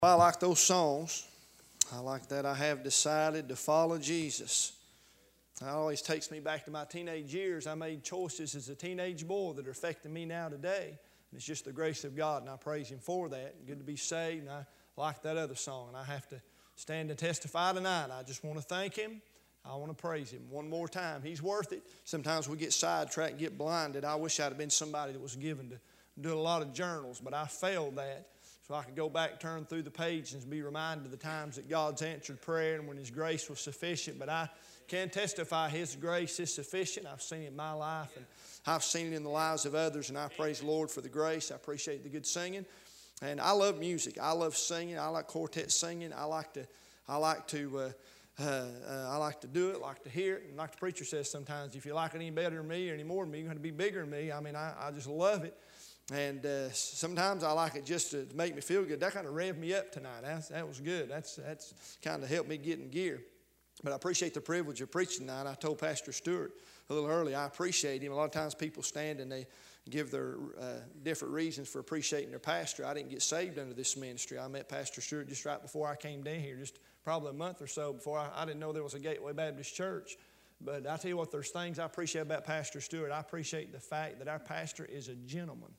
I like those songs. I like that. I have decided to follow Jesus. It always takes me back to my teenage years. I made choices as a teenage boy that are affecting me now today. And it's just the grace of God, and I praise Him for that. Good to be saved, and I like that other song. And I have to stand and testify tonight. I just want to thank Him. I want to praise Him one more time. He's worth it. Sometimes we get sidetracked, get blinded. I wish I'd have been somebody that was given to do a lot of journals, but I failed that. So I could go back, turn through the page, and be reminded of the times that God's answered prayer and when His grace was sufficient. But I can testify His grace is sufficient. I've seen it in my life, and I've seen it in the lives of others, and I praise the Lord for the grace. I appreciate the good singing. And I love music. I love singing. I like quartet singing. I like to do it, like to hear it. And like the preacher says sometimes, if you like it any better than me or any more than me, you're going to be bigger than me. I mean, I just love it. And sometimes I like it just to make me feel good. That kind of revved me up tonight. That was good. That's kind of helped me get in gear. But I appreciate the privilege of preaching tonight. I told Pastor Stewart a little earlier, I appreciate him. A lot of times people stand and they give their different reasons for appreciating their pastor. I didn't get saved under this ministry. I met Pastor Stewart just right before I came down here, just probably a month or so before. I didn't know there was a Gateway Baptist Church. But I tell you what, there's things I appreciate about Pastor Stewart. I appreciate the fact that our pastor is a gentleman.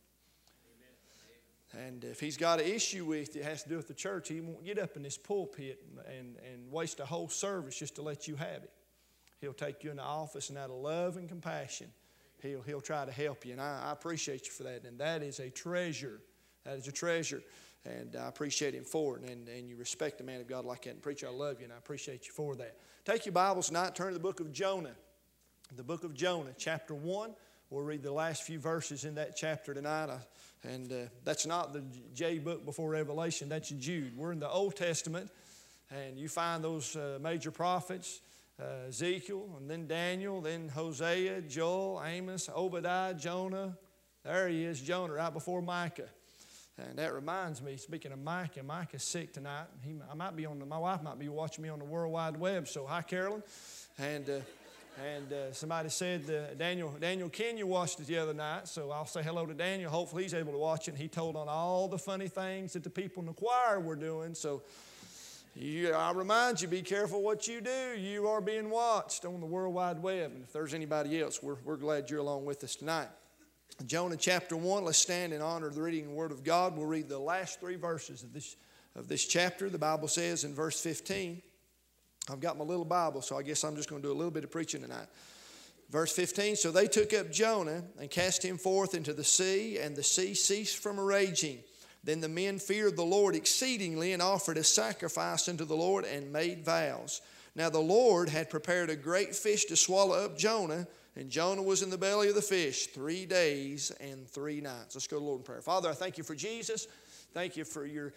And if he's got an issue with you, it has to do with the church, he won't get up in this pulpit and waste a whole service just to let you have it. He'll take you in the office, and out of love and compassion, he'll try to help you. And I appreciate you for that. And that is a treasure. That is a treasure. And I appreciate him for it. And you respect a man of God like that. And preacher, I love you, and I appreciate you for that. Take your Bibles tonight, turn to the book of Jonah. The book of Jonah, chapter 1. We'll read the last few verses in that chapter tonight. That's not the J book before Revelation. That's Jude. We're in the Old Testament, and you find those major prophets, Ezekiel, and then Daniel, then Hosea, Joel, Amos, Obadiah, Jonah. There he is, Jonah, right before Micah. And that reminds me, speaking of Micah, Micah's sick tonight. My wife might be watching me on the World Wide Web, so hi, Carolyn. And somebody said, Daniel Kenya watched it the other night, so I'll say hello to Daniel. Hopefully he's able to watch it. And he told on all the funny things that the people in the choir were doing. So I remind you, be careful what you do. You are being watched on the World Wide Web. And if there's anybody else, we're glad you're along with us tonight. Jonah chapter 1, let's stand in honor of the reading of the Word of God. We'll read the last 3 verses of this chapter. The Bible says in verse 15, I've got my little Bible, so I guess I'm just going to do a little bit of preaching tonight. Verse 15, so they took up Jonah and cast him forth into the sea, and the sea ceased from raging. Then the men feared the Lord exceedingly and offered a sacrifice unto the Lord and made vows. Now the Lord had prepared a great fish to swallow up Jonah, and Jonah was in the belly of the fish 3 days and 3 nights. Let's go to the Lord in prayer. Father, I thank you for Jesus. Thank you for your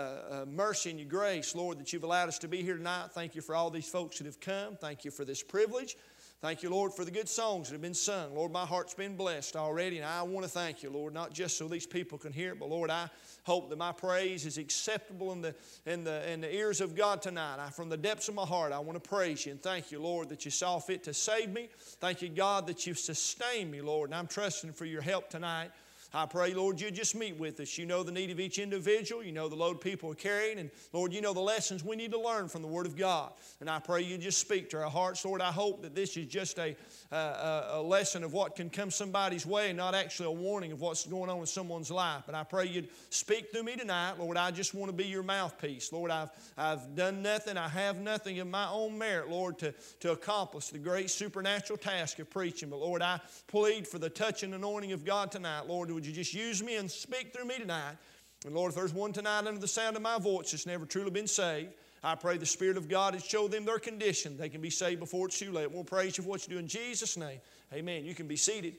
mercy and your grace, Lord, that you've allowed us to be here tonight. Thank you for all these folks that have come. Thank you for this privilege. Thank you, Lord, for the good songs that have been sung. Lord, my heart's been blessed already, and I want to thank you, Lord, not just so these people can hear it, but, Lord, I hope that my praise is acceptable in the ears of God tonight. From the depths of my heart, I want to praise you and thank you, Lord, that you saw fit to save me. Thank you, God, that you've sustained me, Lord, and I'm trusting for your help tonight. I pray, Lord, you just meet with us. You know the need of each individual. You know the load people are carrying. And, Lord, you know the lessons we need to learn from the Word of God. And I pray you just speak to our hearts. Lord, I hope that this is just a lesson of what can come somebody's way and not actually a warning of what's going on in someone's life. But I pray you'd speak through me tonight. Lord, I just want to be your mouthpiece. Lord, I've done nothing. I have nothing in my own merit, Lord, to accomplish the great supernatural task of preaching. But, Lord, I plead for the touch and anointing of God tonight. Lord, would you just use me and speak through me tonight? And Lord, if there's one tonight under the sound of my voice that's never truly been saved, I pray the Spirit of God would show them their condition. They can be saved before it's too late. We'll praise you for what you do in Jesus' name. Amen. You can be seated.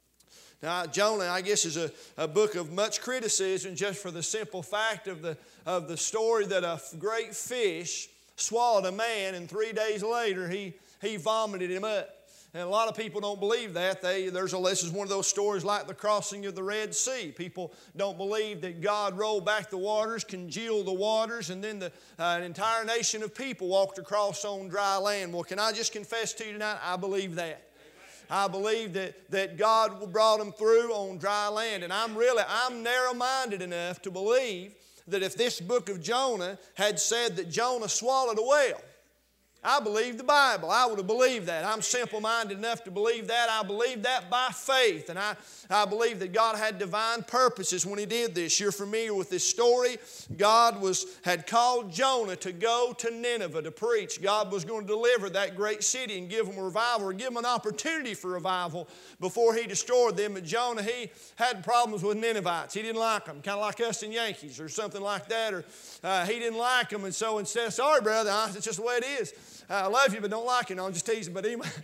Now, Jonah, I guess, is a book of much criticism just for the simple fact of the story that a great fish swallowed a man, and 3 days later he vomited him up. And a lot of people don't believe that. This is one of those stories like the crossing of the Red Sea. People don't believe that God rolled back the waters, congealed the waters, and then an entire nation of people walked across on dry land. Well, can I just confess to you tonight? I believe that. I believe that God brought them through on dry land. And I'm narrow-minded enough to believe that if this book of Jonah had said that Jonah swallowed a whale, I believe the Bible. I would have believed that. I'm simple-minded enough to believe that. I believe that by faith. And I believe that God had divine purposes when He did this. You're familiar with this story. God had called Jonah to go to Nineveh to preach. God was going to deliver that great city and give them a revival, or give them an opportunity for revival before He destroyed them. But Jonah, he had problems with Ninevites. He didn't like them, kind of like us and Yankees or something like that. Or he didn't like them, and so instead, sorry, brother, it's just the way it is. I love you, but don't like you. No, I'm just teasing. But anyway,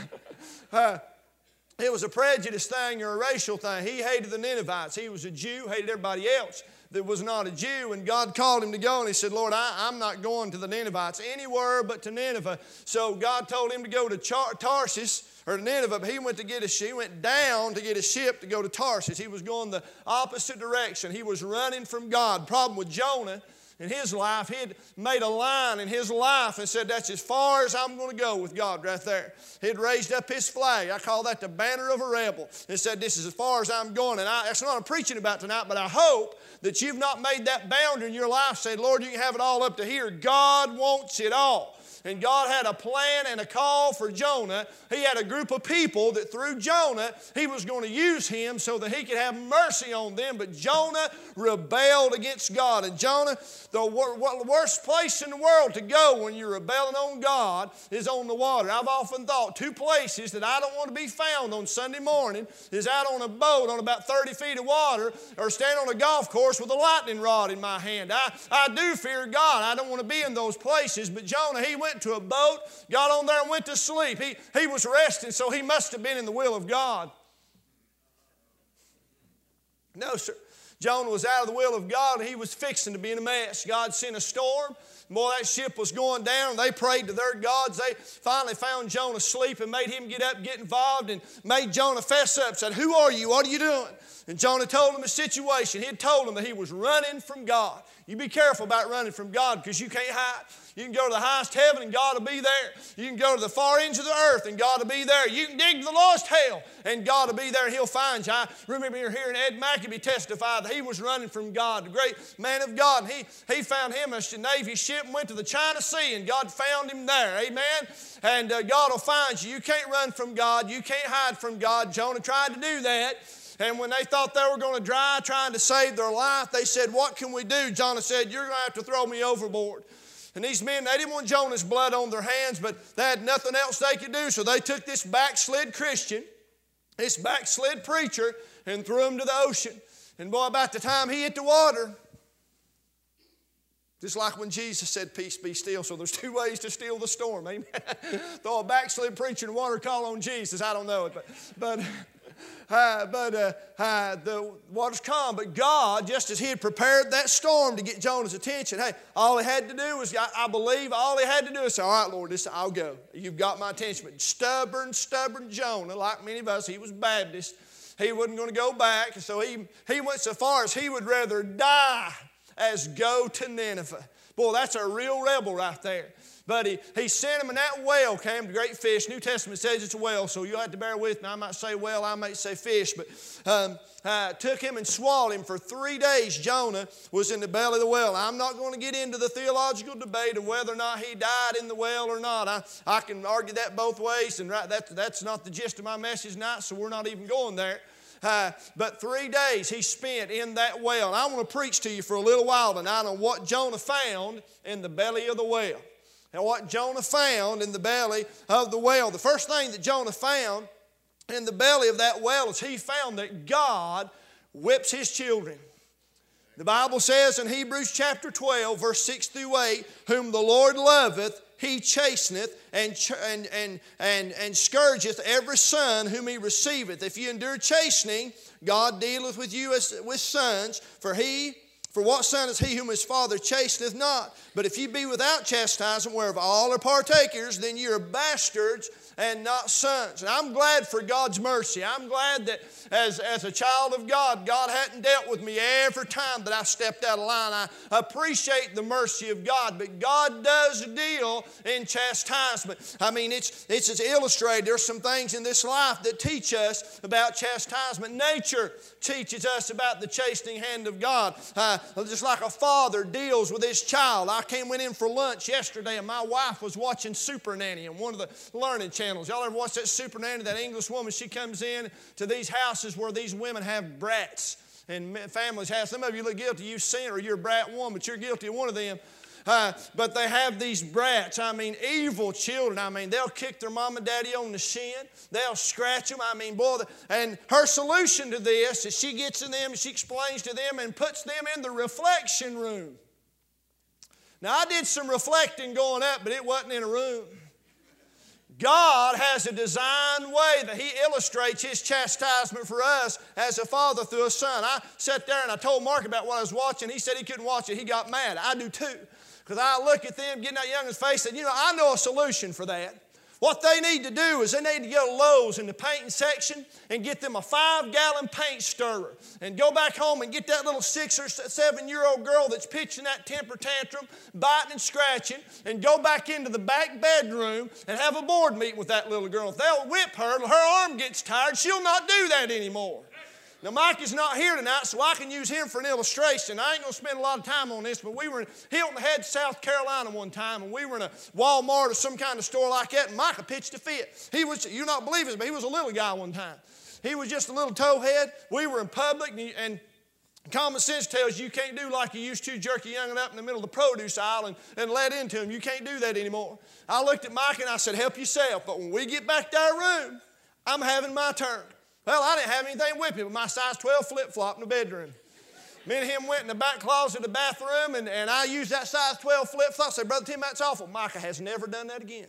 it was a prejudice thing or a racial thing. He hated the Ninevites. He was a Jew, hated everybody else that was not a Jew. And God called him to go, and he said, Lord, I'm not going to the Ninevites anywhere but to Nineveh. So God told him to go to Tarshish, or to Nineveh, but he went down to get a ship to go to Tarshish. He was going the opposite direction. He was running from God. Problem with Jonah in his life, he had made a line in his life and said, that's as far as I'm going to go with God right there. He had raised up his flag. I call that the banner of a rebel. And said, this is as far as I'm going. And that's not what I'm preaching about tonight, but I hope that you've not made that boundary in your life. Say, Lord, you can have it all up to here. God wants it all. And God had a plan and a call for Jonah. He had a group of people that through Jonah, He was going to use him so that He could have mercy on them. But Jonah rebelled against God. And Jonah, the worst place in the world to go when you're rebelling on God is on the water. I've often thought two places that I don't want to be found on Sunday morning is out on a boat on about 30 feet of water, or stand on a golf course with a lightning rod in my hand. I do fear God. I don't want to be in those places. But Jonah, he went to a boat, got on there and went to sleep. He was resting, so he must have been in the will of God. No, sir. Jonah was out of the will of God, and he was fixing to be in a mess. God sent a storm. Boy, that ship was going down. They prayed to their gods. They finally found Jonah asleep and made him get up, get involved, and made Jonah fess up. Said, who are you? What are you doing? And Jonah told him the situation. He had told him that he was running from God. You be careful about running from God, because you can't hide. You can go to the highest heaven and God will be there. You can go to the far ends of the earth and God will be there. You can dig to the lowest hell and God will be there and He'll find you. I remember hearing Ed Mackabee testify that he was running from God, the great man of God. And he found him a Navy ship and went to the China Sea, and God found him there. Amen? And God will find you. You can't run from God. You can't hide from God. Jonah tried to do that. And when they thought they were going to die trying to save their life, they said, what can we do? Jonah said, you're going to have to throw me overboard. And these men, they didn't want Jonah's blood on their hands, but they had nothing else they could do. So they took this backslid Christian, this backslid preacher, and threw him to the ocean. And boy, about the time he hit the water, just like when Jesus said, peace be still. So there's two ways to still the storm. Amen. Throw a backslid preacher in the water, call on Jesus. I don't know it, but the water's calm. But God, just as He had prepared that storm to get Jonah's attention, hey, all He had to do was, I believe, all He had to do is say, all right, Lord, I'll go. You've got my attention. But stubborn Jonah, like many of us, he was Baptist. He wasn't going to go back. So he went so far as he would rather die as go to Nineveh. Boy, that's a real rebel right there. But he sent him, and that whale came, the great fish. New Testament says it's a whale, so you'll have to bear with me. I might say whale, I might say fish. But took him and swallowed him. For 3 days, Jonah was in the belly of the whale. I'm not going to get into the theological debate of whether or not he died in the whale or not. I can argue that both ways, and that's not the gist of my message tonight, so we're not even going there. But 3 days he spent in that whale. And I want to preach to you for a little while tonight on what Jonah found in the belly of the whale. And what Jonah found in the belly of the whale. The first thing that Jonah found in the belly of that whale is he found that God whips His children. The Bible says in Hebrews chapter 12, verse 6 through 8, whom the Lord loveth, He chasteneth and scourgeth every son whom He receiveth. If you endure chastening, God dealeth with you as with sons. For what son is he whom his father chasteneth not? But if you be without chastisement, whereof all are partakers, then you are bastards and not sons. And I'm glad for God's mercy. I'm glad that as a child of God, God hadn't dealt with me every time that I stepped out of line. I appreciate the mercy of God, but God does deal in chastisement. I mean, it's as illustrated. There's some things in this life that teach us about chastisement. Nature teaches us about the chastening hand of God. just like a father deals with his child. I went in for lunch yesterday, and my wife was watching Super Nanny on one of the learning channels. Y'all ever watch that Super Nanny? That English woman, she comes in to these houses where these women have brats, and families have. Some of you look guilty. You've seen her. You're a brat woman, but you're guilty of one of them. But they have these brats, evil children. They'll kick their mom and daddy on the shin. They'll scratch them. And her solution to this is she gets in them and she explains to them and puts them in the reflection room. Now, I did some reflecting going up, but it wasn't in a room. God has a designed way that He illustrates His chastisement for us as a father through a son. I sat there and I told Mark about what I was watching. He said he couldn't watch it. He got mad. I do too. Because I look at them getting that youngin's face and, I know a solution for that. What they need to do is they need to go to Lowe's in the painting section and get them a 5-gallon paint stirrer and go back home and get that little 6 or 7-year-old girl that's pitching that temper tantrum, biting and scratching, and go back into the back bedroom and have a board meeting with that little girl. If they'll whip her, her arm gets tired, she'll not do that anymore. Now, Mike is not here tonight, so I can use him for an illustration. I ain't going to spend a lot of time on this, but we were in Hilton Head, South Carolina one time, and we were in a Walmart or some kind of store like that, and Micah pitched a fit. You'll not believe it, but he was a little guy one time. He was just a little towhead. We were in public, and common sense tells you can't do like you used to, jerk a young'un up in the middle of the produce aisle and let into him. You can't do that anymore. I looked at Micah and I said, help yourself, but when we get back to our room, I'm having my turn. Well, I didn't have anything with me but my size 12 flip-flop in the bedroom. Me and him went in the back closet of the bathroom, and I used that size 12 flip-flop. I said, Brother Tim, that's awful. Micah has never done that again.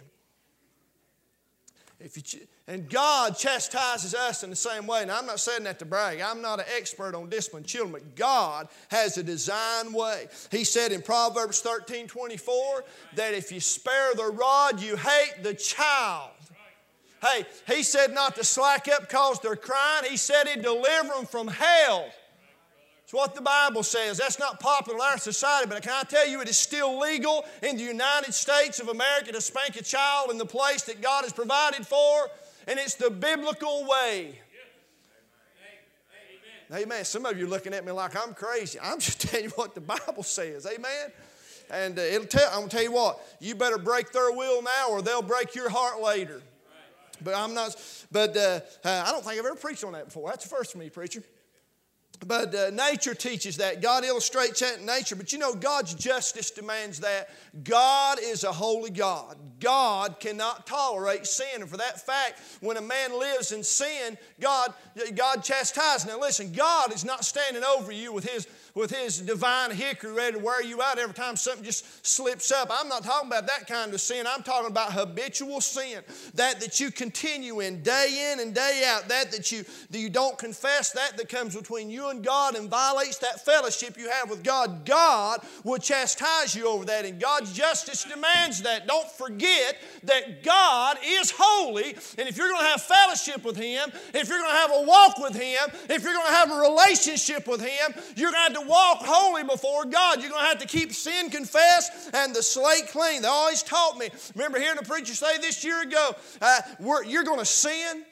And God chastises us in the same way. Now, I'm not saying that to brag. I'm not an expert on disciplining children, but God has a designed way. He said in Proverbs 13:24 that if you spare the rod, you hate the child. Hey, He said not to slack up because they're crying. He said He'd deliver them from hell. That's what the Bible says. That's not popular in our society, but can I tell you it is still legal in the United States of America to spank a child in the place that God has provided for, and it's the biblical way. Amen. Some of you are looking at me like I'm crazy. I'm just telling you what the Bible says. Amen. And I'm going to tell you what, you better break their will now or they'll break your heart later. But I don't think I've ever preached on that before. That's the first for me, preacher. But nature teaches that. God illustrates that in nature. But God's justice demands that. God is a holy God. God cannot tolerate sin. And for that fact, when a man lives in sin, God chastises. Now listen, God is not standing over you with His divine hickory ready to wear you out every time something just slips up. I'm not talking about that kind of sin. I'm talking about habitual sin. That you continue in day and day out. That you don't confess. That comes between you and God and violates that fellowship you have with God. God will chastise you over that, and God's justice demands that. Don't forget that God is holy, and if you're going to have fellowship with Him, if you're going to have a walk with Him, if you're going to have a relationship with Him, you're going to have to walk holy before God. You're going to have to keep sin confessed and the slate clean. They always taught me. Remember hearing a preacher say this year ago, you're going to sin.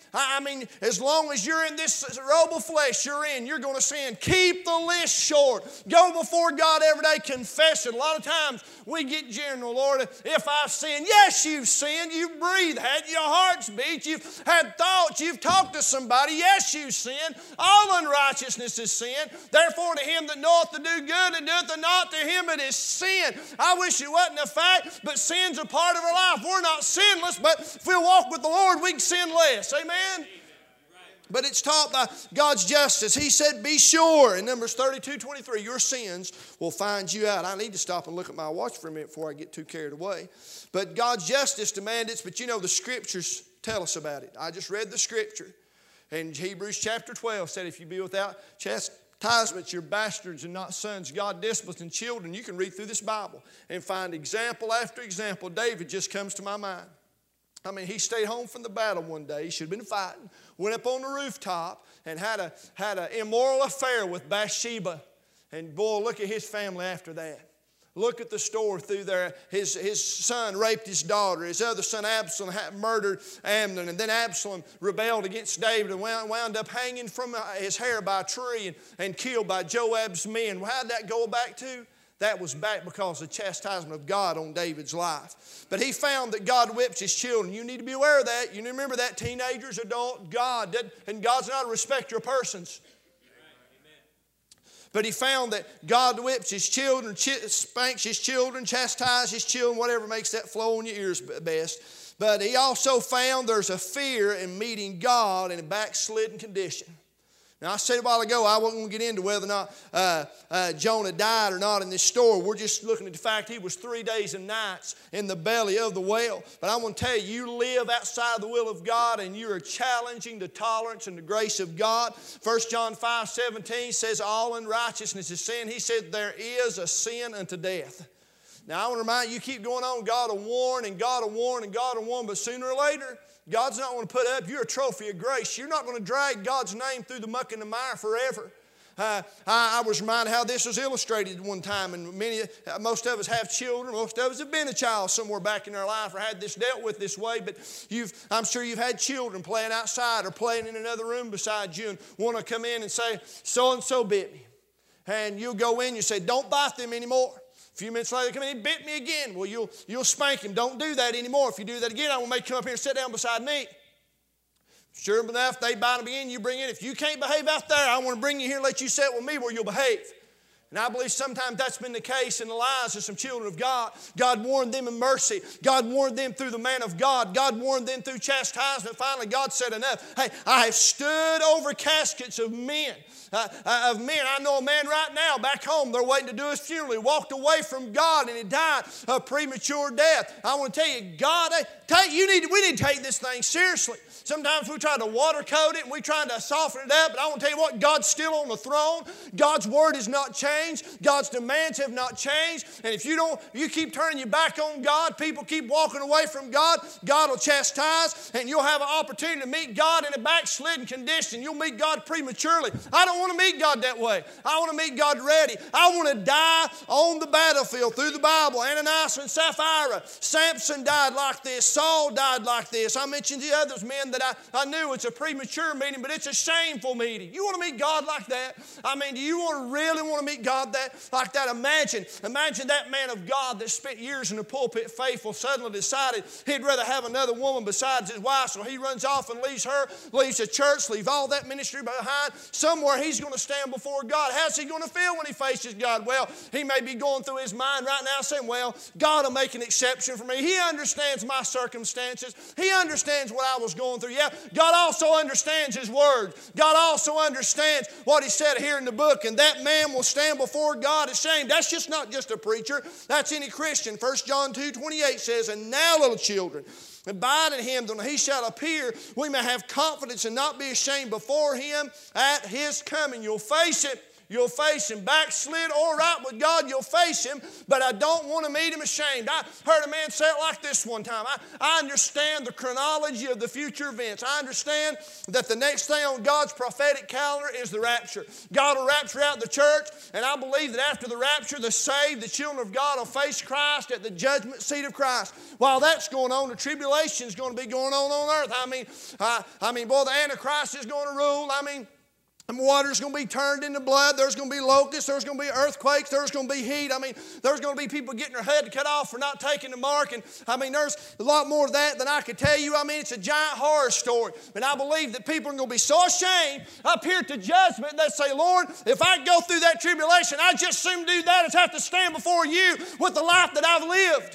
As long as you're in this robe of flesh you're going to sin. Keep the list short. Go before God every day. Confess it. A lot of times we get general, Lord, if I've sinned. Yes, you've sinned. You've breathed, had your heart's beat. You've had thoughts. You've talked to somebody. Yes, you've sinned. All unrighteousness is sin. Therefore, to him that knoweth to do good and doeth it not, to him it is sin. I wish it wasn't a fact, but sin's a part of our life. We're not sinless, but if we'll walk with the Lord, we can sin less. Amen? But it's taught by God's justice. He said, be sure, in Numbers 32:23, your sins will find you out. I need to stop and look at my watch for a minute before I get too carried away. But God's justice demands it, but the Scriptures tell us about it. I just read the Scripture. And Hebrews chapter 12 said, if you be without chastisement, you're bastards and not sons. God disciplines children. You can read through this Bible and find example after example. David just comes to my mind. He stayed home from the battle one day. He should have been fighting. Went up on the rooftop and had an immoral affair with Bathsheba. And boy, look at his family after that. Look at the story through there. His son raped his daughter. His other son Absalom murdered Amnon. And then Absalom rebelled against David and wound up hanging from his hair by a tree and killed by Joab's men. Well, how did that go back to? That was back because of the chastisement of God on David's life. But he found that God whips his children. You need to be aware of that. You need to remember that, teenagers, adult, God. And God's not a respecter of persons. But he found that God whips his children, spanks his children, chastises his children, whatever makes that flow in your ears best. But he also found there's a fear in meeting God in a backslidden condition. Now, I said a while ago I wasn't going to get into whether or not Jonah died or not in this story. We're just looking at the fact he was 3 days and nights in the belly of the whale. But I want to tell you, you live outside the will of God and you are challenging the tolerance and the grace of God. 1 John 5:17 says, all unrighteousness is sin. He said, there is a sin unto death. Now, I want to remind you, keep going on. God will warn and God will warn and God will warn, but sooner or later, God's not going to put up. You're a trophy of grace. You're not going to drag God's name through the muck and the mire forever. I was reminded how this was illustrated one time, and most of us have children. Most of us have been a child somewhere back in our life or had this dealt with this way, but I'm sure you've had children playing outside or playing in another room beside you and want to come in and say, so-and-so bit me. And you'll go in and you say, don't bite them anymore. A few minutes later, they come in, he bit me again. Well, you'll spank him. Don't do that anymore. If you do that again, I will make you come up here and sit down beside me. Sure enough, they bite him again, you bring in. If you can't behave out there, I want to bring you here and let you sit with me where you'll behave. And I believe sometimes that's been the case in the lives of some children of God. God warned them in mercy. God warned them through the man of God. God warned them through chastisement. Finally, God said enough. Hey, I have stood over caskets of men. I know a man right now back home, they're waiting to do his funeral. He walked away from God and he died a premature death. I want to tell you, God, we need to take this thing seriously. Sometimes we try to water coat it and we try to soften it up, but I want to tell you what, God's still on the throne. God's word has not changed. God's demands have not changed. And if you keep turning your back on God, people keep walking away from God, God will chastise and you'll have an opportunity to meet God in a backslidden condition. You'll meet God prematurely. I don't want to meet God that way. I want to meet God ready. I want to die on the battlefield through the Bible. Ananias and Sapphira. Samson died like this. Saul died like this. I mentioned the others, men that I knew it's a premature meeting, but it's a shameful meeting. You want to meet God like that? I mean, do you really want to meet God like that? Imagine that man of God that spent years in the pulpit faithful suddenly decided he'd rather have another woman besides his wife, so he runs off and leaves her, leaves the church, leaves all that ministry behind. Somewhere he's going to stand before God. How's he going to feel when he faces God? Well, he may be going through his mind right now saying, well, God will make an exception for me. He understands my circumstances. He understands what I was going through. Yeah, God also understands His Word. God also understands what He said here in the book, and that man will stand before God ashamed. That's just not just a preacher. That's any Christian. 1 John 2:28 says, and now, little children, abide in Him, till He shall appear, we may have confidence and not be ashamed before Him at His coming. You'll face it. You'll face Him. Backslid or right with God, you'll face Him, but I don't want to meet Him ashamed. I heard a man say it like this one time. I understand the chronology of the future events. I understand that the next thing on God's prophetic calendar is the rapture. God will rapture out the church, and I believe that after the rapture, the saved, the children of God will face Christ at the judgment seat of Christ. While that's going on, the tribulation is going to be going on earth. I mean, boy, the Antichrist is going to rule. The water's going to be turned into blood. There's going to be locusts. There's going to be earthquakes. There's going to be heat. There's going to be people getting their head cut off for not taking the mark. And there's a lot more of that than I could tell you. It's a giant horror story. And I believe that people are going to be so ashamed up here at the judgment that say, Lord, if I go through that tribulation, I just soon do that as have to stand before you with the life that I've lived.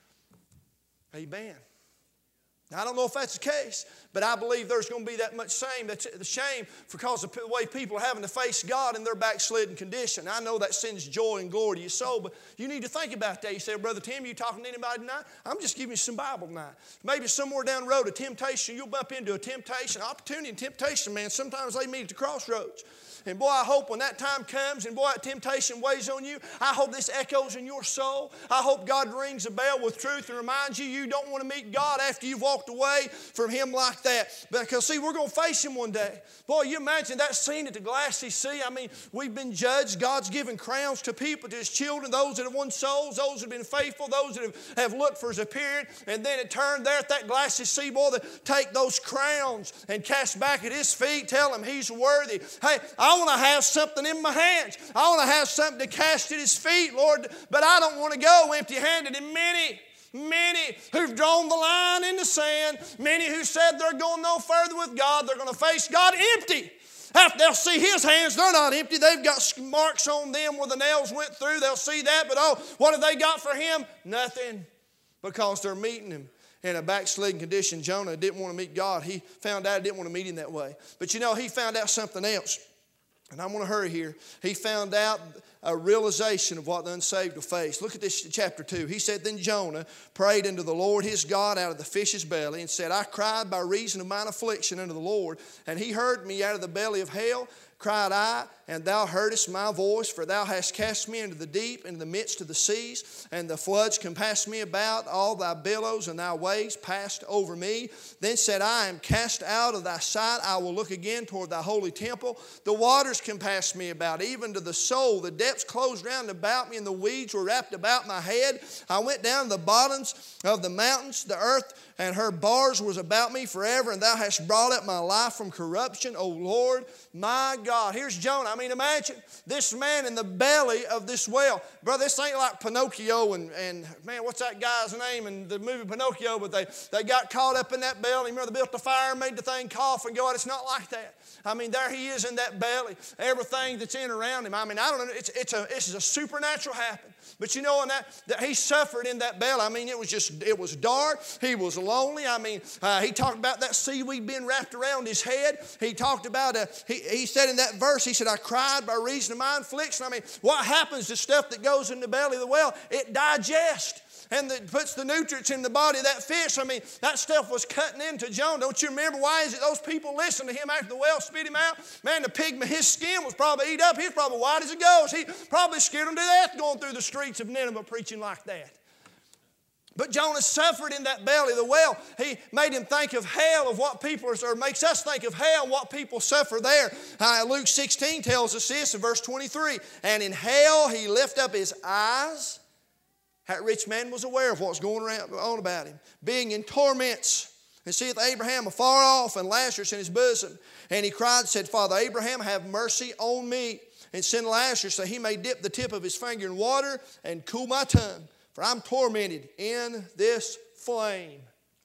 Amen. Now, I don't know if that's the case, but I believe there's going to be that much shame. That's the shame because of the way people are having to face God in their backslidden condition. I know that sends joy and glory to your soul, but you need to think about that. You say, Brother Tim, you talking to anybody tonight? I'm just giving you some Bible tonight. Maybe somewhere down the road, a temptation, you'll bump into a temptation, opportunity and temptation, man. Sometimes they meet at the crossroads. And boy, I hope when that time comes and boy, that temptation weighs on you, I hope this echoes in your soul. I hope God rings a bell with truth and reminds you you don't want to meet God after you've walked away from Him like that. Because see, we're going to face Him one day. Boy, you imagine that scene at the Glassy Sea. I mean, we've been judged. God's given crowns to people, to His children, those that have won souls, those that have been faithful, those that have looked for His appearing. And then it turned there at that Glassy Sea, boy, to take those crowns and cast back at His feet, tell Him He's worthy. Hey, I want to have something in my hands. I want to have something to cast at His feet, Lord, but I don't want to go empty-handed. And many who've drawn the line in the sand, many who said they're going no further with God, they're going to face God empty. After they'll see His hands, they're not empty. They've got marks on them where the nails went through. They'll see that, but oh, what have they got for Him? Nothing, because they're meeting Him in a backslidden condition. Jonah didn't want to meet God. He found out he didn't want to meet Him that way. But you know, he found out something else. And I'm going to hurry here. He found out a realization of what the unsaved will face. Look at this, chapter 2. He said, Then Jonah prayed unto the Lord his God out of the fish's belly and said, I cried by reason of mine affliction unto the Lord, and He heard me out of the belly of hell. Cried I, and Thou heardest my voice, for Thou hast cast me into the deep, into the midst of the seas, and the floods compassed me about. All Thy billows and Thy waves passed over me. Then said I am cast out of Thy sight. I will look again toward Thy holy temple. The waters compassed me about, even to the soul. The depths closed round about me, and the weeds were wrapped about my head. I went down to the bottoms of the mountains. The earth and her bars was about me forever, and Thou hast brought up my life from corruption, O Lord, my God. Here's Jonah. I mean, imagine this man in the belly of this whale. Brother, this ain't like Pinocchio and man, what's that guy's name in the movie Pinocchio? But they got caught up in that belly. Remember, they built the fire and made the thing cough and go out. It's not like that. I mean, there he is in that belly. Everything that's in around him. I mean, I don't know. It's a supernatural happen. But you know, that he suffered in that belly. I mean, it was dark. He was lonely. I mean, he talked about that seaweed being wrapped around his head. He talked about, he said in that verse, he said, I cried by reason of my affliction. I mean, what happens to stuff that goes in the belly of the whale? It digests. And it puts the nutrients in the body of that fish. I mean, that stuff was cutting into Jonah. Don't you remember why is it those people listened to him after the whale spit him out? Man, the pygmy, his skin was probably eat up. He was probably white as a ghost. He probably scared him to death going through the streets of Nineveh preaching like that. But Jonah suffered in that belly of the whale. He made him think of hell, of what people are, or makes us think of hell and what people suffer there. Luke 16 tells us this in verse 23. And in hell he lifted up his eyes. That rich man was aware of what was going on about him, being in torments, and seeth Abraham afar off and Lazarus in his bosom. And he cried and said, Father Abraham, have mercy on me, and send Lazarus that he may dip the tip of his finger in water and cool my tongue, for I'm tormented in this flame.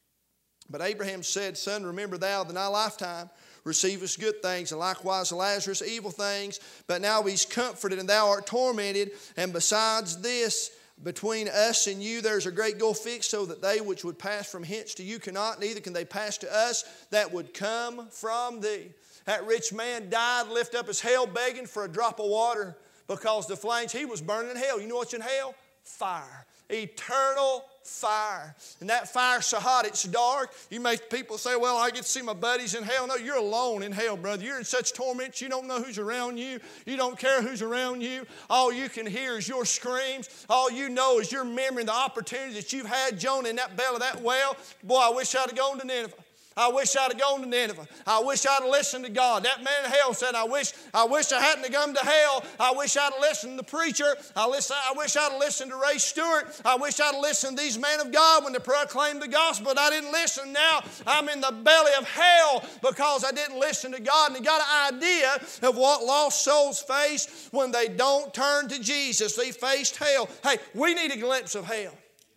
But Abraham said, Son, remember thou that in thy lifetime receivest good things, and likewise Lazarus evil things. But now he's comforted, and thou art tormented. And besides this, between us and you there's a great gulf fixed, so that they which would pass from hence to you cannot, neither can they pass to us that would come from thee. That rich man died, lifted up his hell, begging for a drop of water, because the flames, he was burning in hell. You know what's in hell? Fire. Eternal fire. And that fire's so hot it's dark. You make people say, well, I get to see my buddies in hell. No, you're alone in hell, brother. You're in such torment you don't know who's around you. You don't care who's around you. All you can hear is your screams. All you know is your memory and the opportunity that you've had. Jonah in that belly of that whale. Boy, I wish I'd have gone to Nineveh. I wish I'd have gone to Nineveh. I wish I'd have listened to God. That man in hell said, I wish I hadn't have come to hell. I wish I'd have listened to the preacher. I wish I'd have listened to Ray Stewart. I wish I'd have listened to these men of God when they proclaimed the gospel, but I didn't listen. Now I'm in the belly of hell because I didn't listen to God. And he got an idea of what lost souls face when they don't turn to Jesus. They faced hell. Hey, we need a glimpse of hell.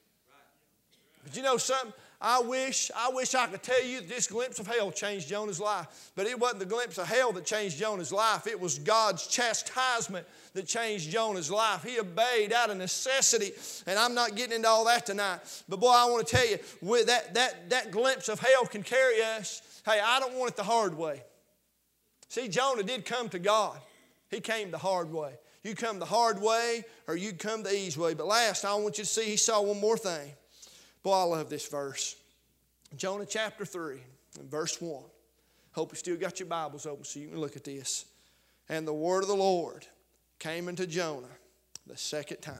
But you know something? I wish I could tell you that this glimpse of hell changed Jonah's life. But it wasn't the glimpse of hell that changed Jonah's life. It was God's chastisement that changed Jonah's life. He obeyed out of necessity. And I'm not getting into all that tonight. But boy, I want to tell you, with that glimpse of hell can carry us. Hey, I don't want it the hard way. See, Jonah did come to God. He came the hard way. You come the hard way or you come the easy way. But last, I want you to see he saw one more thing. Boy, I love this verse. Jonah chapter 3 and verse 1. Hope you still got your Bibles open so you can look at this. And the word of the Lord came unto Jonah the second time.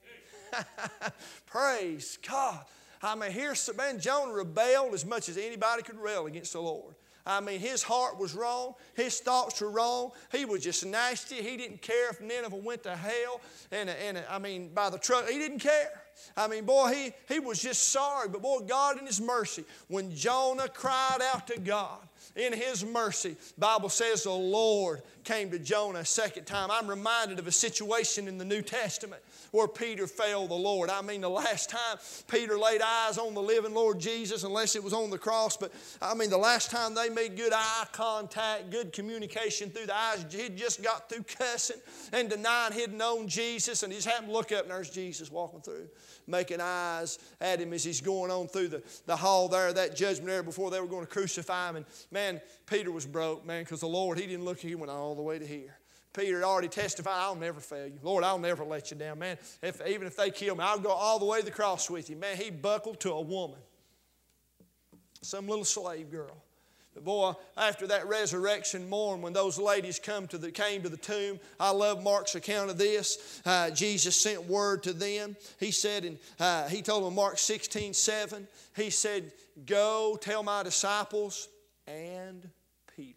Praise God. I mean, Jonah rebelled as much as anybody could rebel against the Lord. I mean, his heart was wrong. His thoughts were wrong. He was just nasty. He didn't care if Nineveh went to hell. I mean, by the truck, he didn't care. I mean, boy, he was just sorry. But boy, God in His mercy, when Jonah cried out to God, in His mercy, the Bible says the Lord came to Jonah a second time. I'm reminded of a situation in the New Testament where Peter failed the Lord. I mean, the last time Peter laid eyes on the living Lord Jesus, unless it was on the cross, but I mean, the last time they made good eye contact, good communication through the eyes, he'd just got through cussing and denying he'd known Jesus, and he just happened to look up and there's Jesus walking through, making eyes at him as he's going on through the hall there, that judgment area before they were going to crucify him. And man, Peter was broke, man, because the Lord, He didn't look, He went all the way to here. Peter had already testified, I'll never fail you. Lord, I'll never let you down, man. Even if they kill me, I'll go all the way to the cross with you. Man, he buckled to a woman, some little slave girl. But boy, after that resurrection morn, when those ladies came to the tomb, I love Mark's account of this. Jesus sent word to them. He said, He told them in Mark 16:7, He said, go tell my disciples and Peter.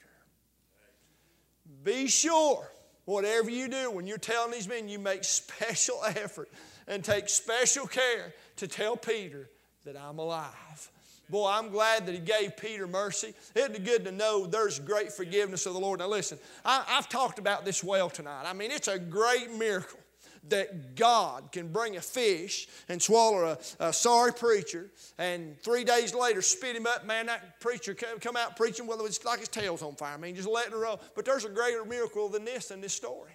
Be sure, whatever you do, when you're telling these men, you make special effort and take special care to tell Peter that I'm alive. Boy, I'm glad that He gave Peter mercy. Isn't it good to know there's great forgiveness of the Lord? Now listen, I've talked about this well tonight. I mean, it's a great miracle that God can bring a fish and swallow a sorry preacher, and 3 days later spit him up. Man, that preacher come out preaching, well, it's like his tail's on fire. I mean, just letting it roll. But there's a greater miracle than this in this story.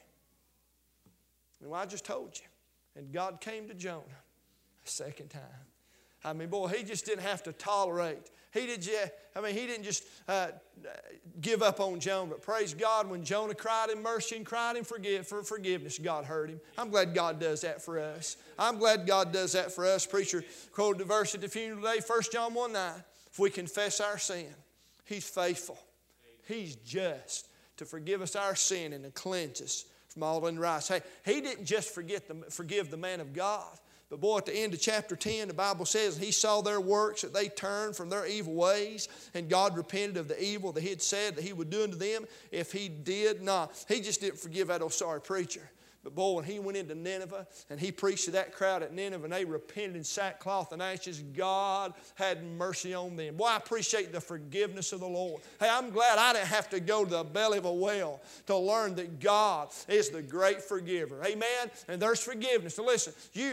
Well, I just told you. And God came to Jonah a second time. I mean, boy, He just didn't have to tolerate. He didn't just give up on Jonah. But praise God, when Jonah cried in mercy and cried in forgiveness, God heard him. I'm glad God does that for us. I'm glad God does that for us. Preacher quoted the verse at the funeral today, 1 John 1:9. If we confess our sin, He's faithful. He's just to forgive us our sin and to cleanse us from all unrighteousness. Hey, He didn't just forgive the man of God. But boy, at the end of chapter 10, the Bible says He saw their works, that they turned from their evil ways, and God repented of the evil that He had said that He would do unto them if He did not. He just didn't forgive that old sorry preacher. But boy, when he went into Nineveh and he preached to that crowd at Nineveh and they repented in sackcloth and ashes, God had mercy on them. Boy, I appreciate the forgiveness of the Lord. Hey, I'm glad I didn't have to go to the belly of a well to learn that God is the great forgiver. Amen? And there's forgiveness. So listen,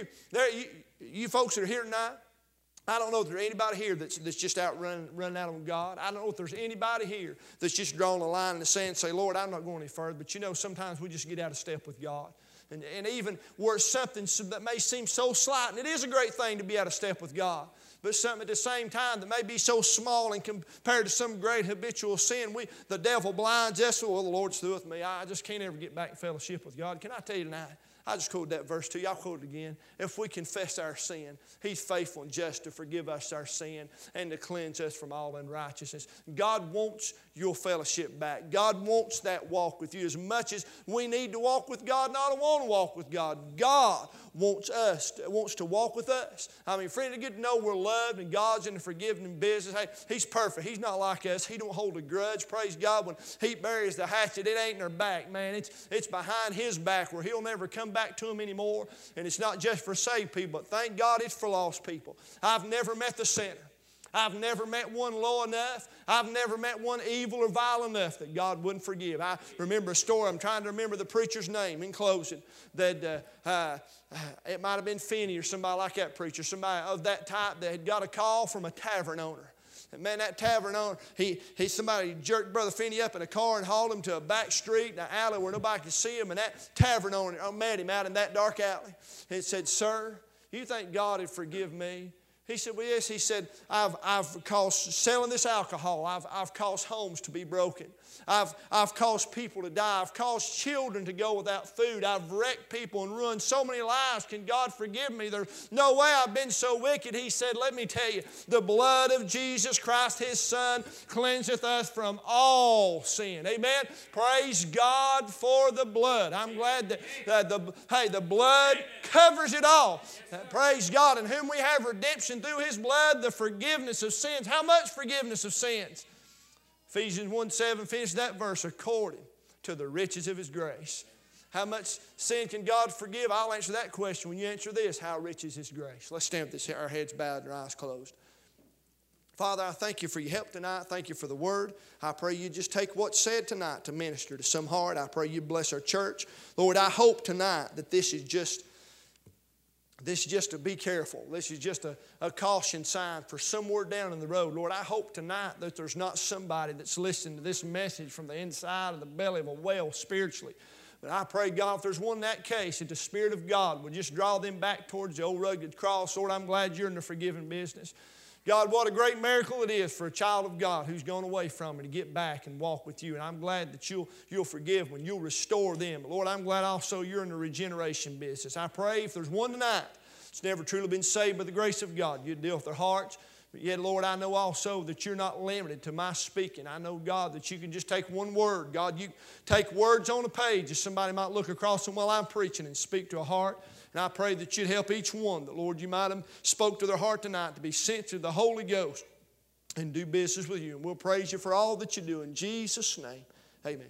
you folks that are here tonight, I don't know if there's anybody here that's just out running out on God. I don't know if there's anybody here that's just drawing a line in the sand and say, Lord, I'm not going any further. But you know, sometimes we just get out of step with God. And even where it's something that may seem so slight, and it is a great thing to be out of step with God, but something at the same time that may be so small and compared to some great habitual sin, the devil blinds us. Well, the Lord's through with me. I just can't ever get back in fellowship with God. Can I tell you tonight? I just quoted that verse to you. I'll quote it again. If we confess our sin, He's faithful and just to forgive us our sin and to cleanse us from all unrighteousness. God wants your fellowship back. God wants that walk with you as much as we need to walk with God and I don't want to walk with God. God wants to walk with us. I mean, friend, it's good to know we're loved and God's in the forgiving business. Hey, He's perfect. He's not like us. He don't hold a grudge. Praise God. When He buries the hatchet, it ain't in our back, man. It's behind His back where He'll never come back to Him anymore. And it's not just for saved people, but thank God it's for lost people. I've never met the sinner. I've never met one low enough. I've never met one evil or vile enough that God wouldn't forgive. I remember a story. I'm trying to remember the preacher's name in closing. That it might have been Finney or somebody like that preacher, somebody of that type that had got a call from a tavern owner. And man, that tavern owner, somebody jerked Brother Finney up in a car and hauled him to a back street in an alley where nobody could see him. And that tavern owner met him out in that dark alley and said, "Sir, you think God would forgive me He said, well, yes. He said, I've caused selling this alcohol. I've caused homes to be broken. I've caused people to die. I've caused children to go without food. I've wrecked people and ruined so many lives. Can God forgive me? There's no way I've been so wicked. He said, let me tell you, the blood of Jesus Christ, His Son, cleanseth us from all sin. Amen? Praise God for the blood. I'm glad that the blood covers it all. Praise God. In whom we have redemption through His blood, the forgiveness of sins. How much forgiveness of sins? Ephesians 1:7, finish that verse, according to the riches of His grace. How much sin can God forgive? I'll answer that question when you answer this. How rich is His grace? Let's stand with our heads bowed and our eyes closed. Father, I thank You for Your help tonight. Thank You for the Word. I pray You just take what's said tonight to minister to some heart. I pray You bless our church. Lord, I hope tonight that this is just to be careful. This is just a caution sign for somewhere down in the road. Lord, I hope tonight that there's not somebody that's listening to this message from the inside of the belly of a whale spiritually. But I pray, God, if there's one in that case, that the Spirit of God would just draw them back towards the old rugged cross. Lord, I'm glad You're in the forgiving business. God, what a great miracle it is for a child of God who's gone away from it to get back and walk with You. And I'm glad that You'll forgive them, You'll restore them. Lord, I'm glad also You're in the regeneration business. I pray if there's one tonight that's never truly been saved by the grace of God, You'd deal with their hearts. But yet, Lord, I know also that You're not limited to my speaking. I know, God, that You can just take one word. God, You take words on a page as somebody might look across them while I'm preaching and speak to a heart. And I pray that You'd help each one, that, Lord, You might have spoke to their heart tonight to be sensitive to the Holy Ghost and do business with You. And we'll praise You for all that You do in Jesus' name. Amen.